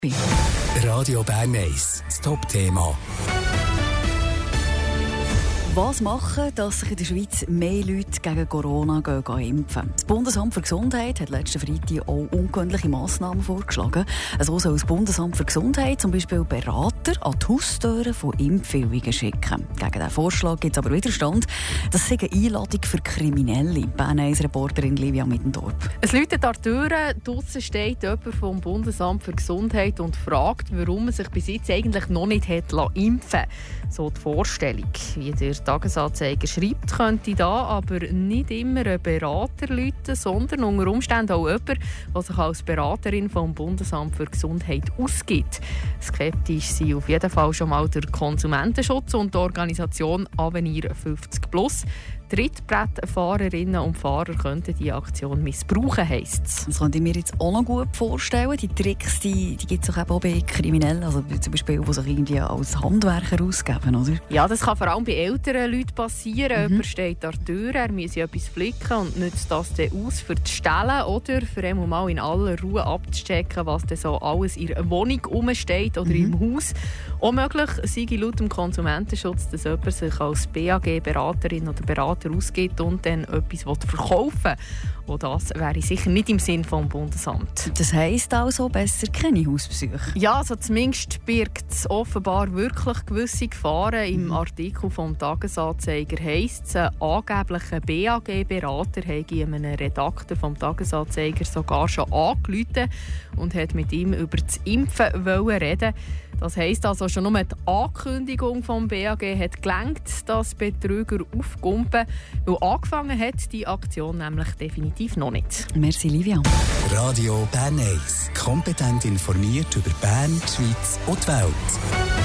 Radio Bern 1, das Top-Thema. Was machen, dass sich in der Schweiz mehr Leute gegen Corona impfen? Das Bundesamt für Gesundheit hat letzten Freitag auch ungewöhnliche Massnahmen vorgeschlagen. So soll das Bundesamt für Gesundheit zum Beispiel Berater an die Haustüren von Impfempfehlungen schicken. Gegen diesen Vorschlag gibt es aber Widerstand. Das ist eine Einladung für Kriminelle. Bern 1-Reporterin Livia Mittendorf. Es läutet an die Türe, draussen steht jemand vom Bundesamt für Gesundheit und fragt, warum man sich bis jetzt eigentlich noch nicht hat impfen lassen. So die Vorstellung. Wie der Tagesanzeiger schreibt, könnte da aber nicht immer ein Berater läuten, sondern unter Umständen auch jemand, der sich als Beraterin vom Bundesamt für Gesundheit ausgibt. Skeptisch sind auf jeden Fall schon mal der Konsumentenschutz und die Organisation Avenir 50+. Trittbrettfahrerinnen und Fahrer könnten diese Aktion missbrauchen, heisst es. Das könnte ich mir jetzt auch noch gut vorstellen. Die Tricks die gibt es auch bei Kriminellen, also zum Beispiel, die sich irgendwie als Handwerker ausgeben, oder? Ja, das kann vor allem bei älteren Leuten passieren. Jemand steht an der Tür, er muss etwas flicken und nützt das dann aus für die Stellen oder für einmal in aller Ruhe abzuchecken, was dann so alles in der Wohnung rumsteht oder im Haus. Unmöglich sei laut dem Konsumentenschutz, dass jemand sich als BAG-Beraterin oder Berater ausgibt und dann etwas verkaufen will. Und das wäre sicher nicht im Sinn des Bundesamts. Das heisst also besser keine Hausbesuche? Ja, also zumindest birgt es offenbar wirklich gewisse Gefahren. Im Artikel vom Tagesanzeiger heisst es, ein angeblicher BAG-Berater habe einem Redakteur vom Tagesanzeiger sogar schon angerufen und hat mit ihm über das Impfen reden. Das heisst also, schon nur die Ankündigung vom BAG hat gelangt, dass Betrüger aufkumpen, weil angefangen hat die Aktion nämlich definitiv noch nicht. Merci, Livia. Radio Bern 1, kompetent informiert über Bern, die Schweiz und die Welt.